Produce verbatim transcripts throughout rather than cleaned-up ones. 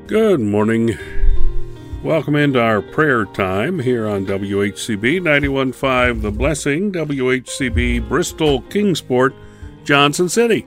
Good morning. Welcome into our prayer time here on W H C B ninety-one point five The Blessing, W H C B Bristol, Kingsport, Johnson City.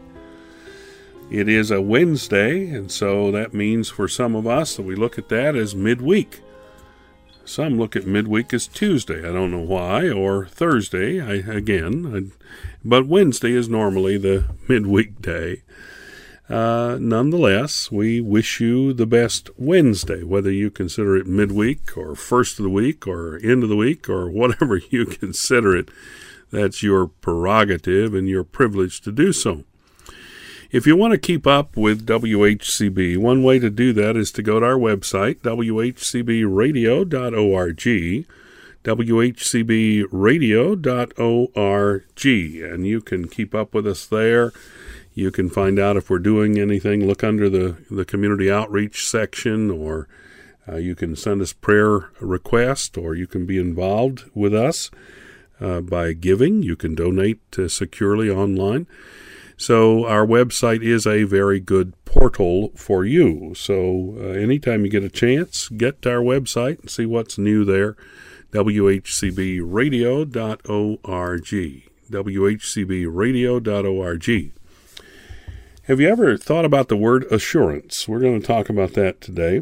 It is a Wednesday, and so that means for some of us that we look at that as midweek. Some look at midweek as Tuesday. I don't know why, or Thursday, I, again, I, but Wednesday is normally the midweek day. Uh, nonetheless, we wish you the best Wednesday, whether you consider it midweek or first of the week or end of the week or whatever you consider it. That's your prerogative and your privilege to do so. If you want to keep up with W H C B, one way to do that is to go to our website, w h c b radio dot org, w h c b radio dot org, and you can keep up with us there. You can find out if we're doing anything. Look under the, the community outreach section, or uh, you can send us prayer requests, or you can be involved with us uh, by giving. You can donate uh, securely online. So our website is a very good portal for you. So uh, anytime you get a chance, get to our website and see what's new there, w h c b radio dot org, w h c b radio dot org. Have you ever thought about the word assurance? We're going to talk about that today.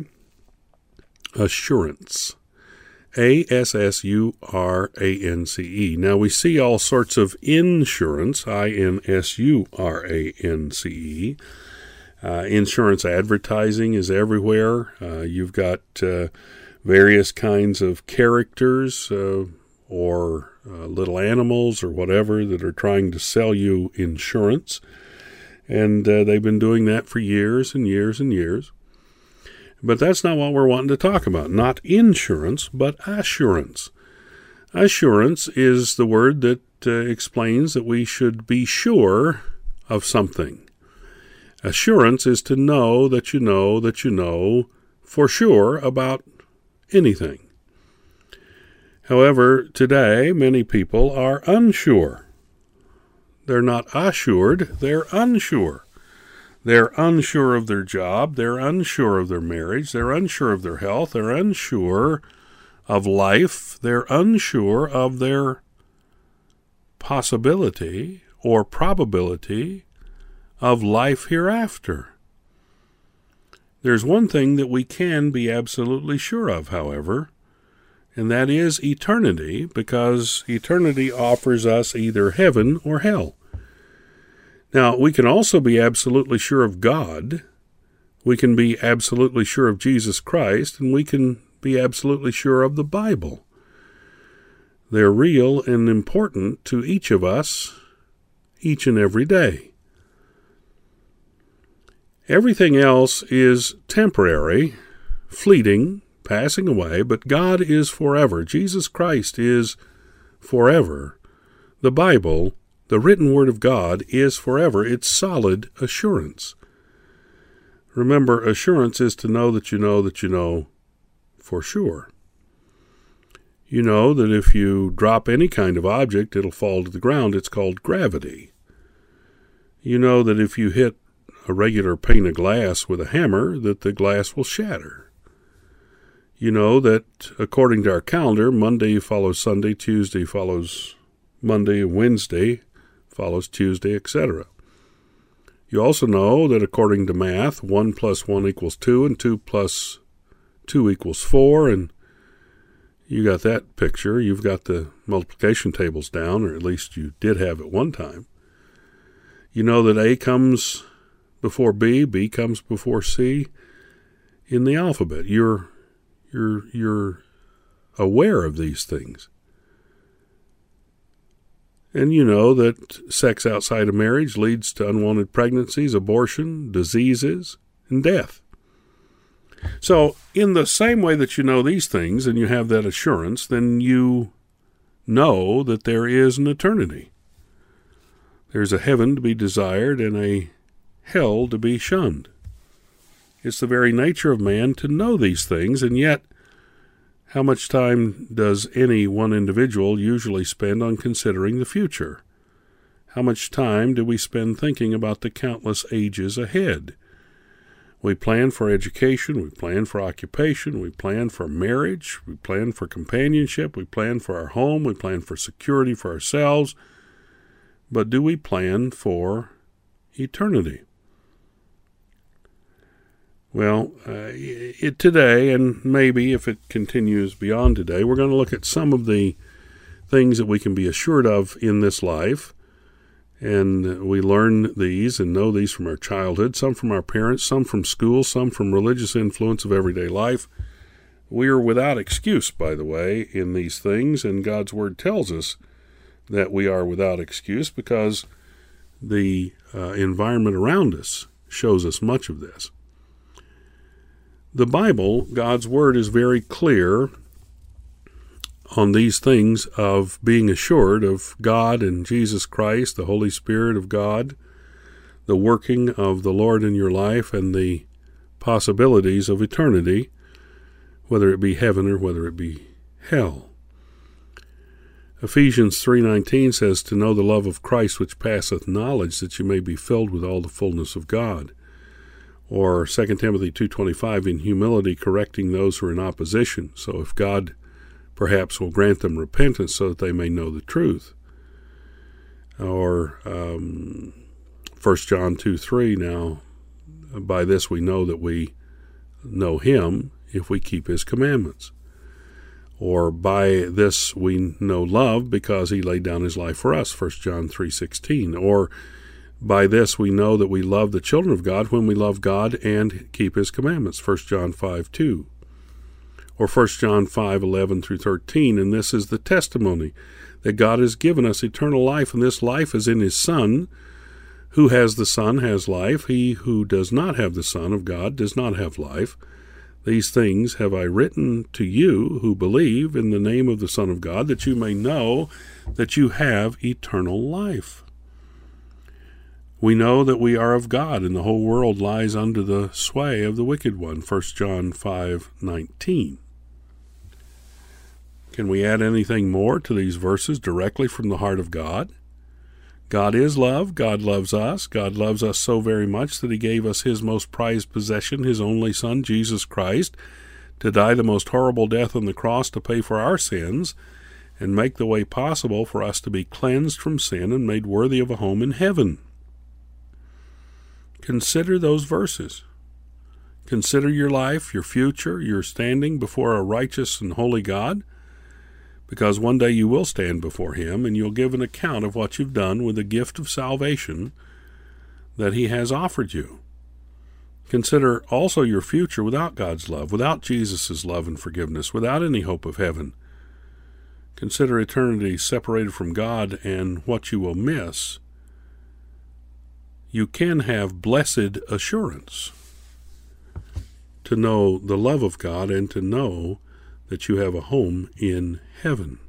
Assurance. A S S U R A N C E. Now, we see all sorts of insurance, I N S U R A N C E. Uh, insurance advertising is everywhere. Uh, you've got uh, various kinds of characters uh, or uh, little animals or whatever that are trying to sell you insurance. And uh, they've been doing that for years and years and years. But that's not what we're wanting to talk about. Not insurance, but assurance. Assurance is the word that uh, explains that we should be sure of something. Assurance is to know that you know that you know for sure about anything. However, today many people are unsure. They're not assured, they're unsure. They're unsure of their job, they're unsure of their marriage, they're unsure of their health, they're unsure of life, they're unsure of their possibility or probability of life hereafter. There's one thing that we can be absolutely sure of, however, and that is eternity, because eternity offers us either heaven or hell. Now, we can also be absolutely sure of God, we can be absolutely sure of Jesus Christ, and we can be absolutely sure of the Bible. They're real and important to each of us, each and every day. Everything else is temporary, fleeting, passing away, but God is forever. Jesus Christ is forever. The Bible, the written word of God, is forever. It's solid assurance. Remember, assurance is to know that you know that you know for sure. You know that if you drop any kind of object, it'll fall to the ground. It's called gravity. You know that if you hit a regular pane of glass with a hammer, that the glass will shatter. You know that, according to our calendar, Monday follows Sunday, Tuesday follows Monday, Wednesday follows Tuesday, et cetera. You also know that, according to math, one plus one equals two, and two plus two equals four, and you got that picture. You've got the multiplication tables down, or at least you did have at one time. You know that A comes before B, B comes before C in the alphabet. You're You're, you're aware of these things. And you know that sex outside of marriage leads to unwanted pregnancies, abortion, diseases, and death. So, in the same way that you know these things and you have that assurance, then you know that there is an eternity. There's a heaven to be desired and a hell to be shunned. It's the very nature of man to know these things, and yet how much time does any one individual usually spend on considering the future? How much time do we spend thinking about the countless ages ahead? We plan for education, we plan for occupation, we plan for marriage, we plan for companionship, we plan for our home, we plan for security for ourselves. But do we plan for eternity? Well, uh, it, today, and maybe if it continues beyond today, we're going to look at some of the things that we can be assured of in this life. And we learn these and know these from our childhood, some from our parents, some from school, some from religious influence of everyday life. We are without excuse, by the way, in these things, and God's Word tells us that we are without excuse because the uh, environment around us shows us much of this. The Bible, God's Word, is very clear on these things of being assured of God and Jesus Christ, the Holy Spirit of God, the working of the Lord in your life, and the possibilities of eternity, whether it be heaven or whether it be hell. Ephesians three nineteen says, "To know the love of Christ which passeth knowledge, that you may be filled with all the fullness of God." Or Second Timothy two twenty-five, "In humility correcting those who are in opposition." So if God perhaps will grant them repentance so that they may know the truth. Or um, First John two three, "Now by this we know that we know him, if we keep his commandments." Or by this we know love, because he laid down his life for us, First John three sixteen. Or by this we know that we love the children of God, when we love God and keep his commandments, First John five two. Or First John five eleven through thirteen, "And this is the testimony, that God has given us eternal life, and this life is in his Son. Who has the Son has life. He who does not have the Son of God does not have life. These things have I written to you who believe in the name of the Son of God, that you may know that you have eternal life." We know that we are of God, and the whole world lies under the sway of the wicked one, First John five nineteen. Can we add anything more to these verses directly from the heart of God? God is love. God loves us. God loves us so very much that he gave us his most prized possession, his only Son, Jesus Christ, to die the most horrible death on the cross to pay for our sins and make the way possible for us to be cleansed from sin and made worthy of a home in heaven. Consider those verses. Consider your life, your future, your standing before a righteous and holy God, because one day you will stand before him and you'll give an account of what you've done with the gift of salvation that he has offered you. Consider also your future without God's love, without Jesus' love and forgiveness, without any hope of heaven. Consider eternity separated from God and what you will miss. You can have blessed assurance to know the love of God and to know that you have a home in heaven.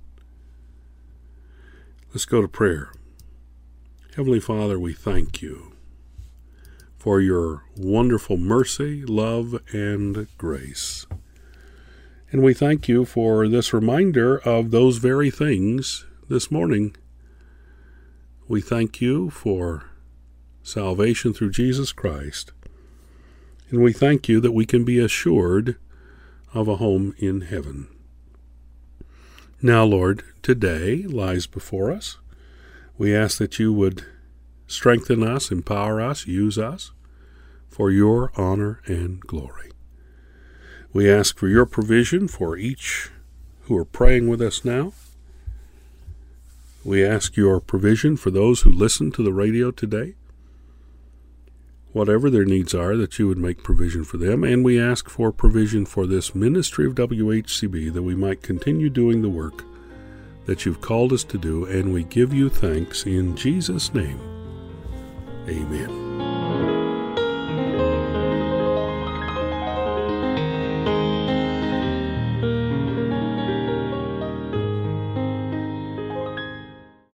Let's go to prayer. Heavenly Father, we thank you for your wonderful mercy, love, and grace. And we thank you for this reminder of those very things this morning. We thank you for salvation through Jesus Christ. And we thank you that we can be assured of a home in heaven. Now, Lord, today lies before us. We ask that you would strengthen us, empower us, use us for your honor and glory. We ask for your provision for each who are praying with us now. We ask your provision for those who listen to the radio today. Whatever their needs are, that you would make provision for them. And we ask for provision for this ministry of W H C B, that we might continue doing the work that you've called us to do. And we give you thanks in Jesus' name. Amen.